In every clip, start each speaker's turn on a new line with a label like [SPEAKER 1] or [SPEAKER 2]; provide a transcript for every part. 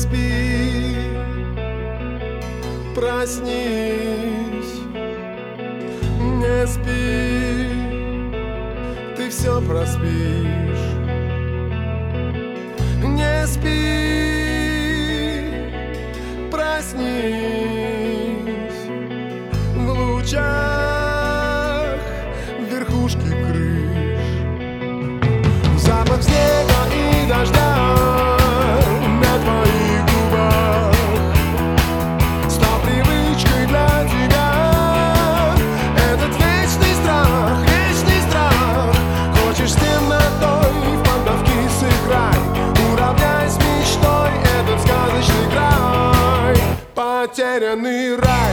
[SPEAKER 1] спи, проснись, не спи, ты все проспишь. Не спи, проснись, в лучах верхушки крыш, запах снега и дождя на твоих губах стал привычкой для тебя. Этот вечный страх, хочешь с темнотой в поддавки сыграй, уравняй с мечтой этот сказочный край, потерянный рай.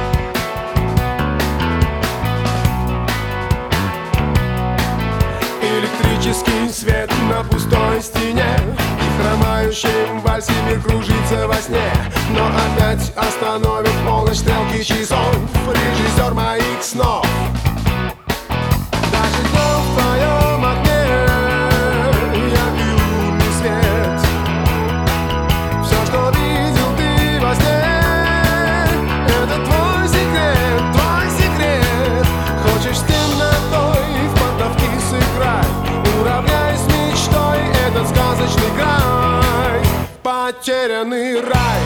[SPEAKER 1] Электрический свет на пустой стене, и хромающим вальсе мир кружится во сне. Но опять остановит полночь стрелки часов режиссер моих снов. Даже днем в твоем окне яркий лунный свет. Все, что видел ты во сне, это твой секрет, твой секрет. Хочешь с темнотой в поддавки сыграй, уравняй с мечтой этот сказочный край, потерянный рай.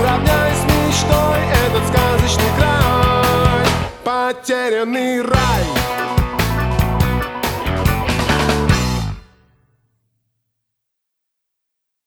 [SPEAKER 1] Потерянный рай.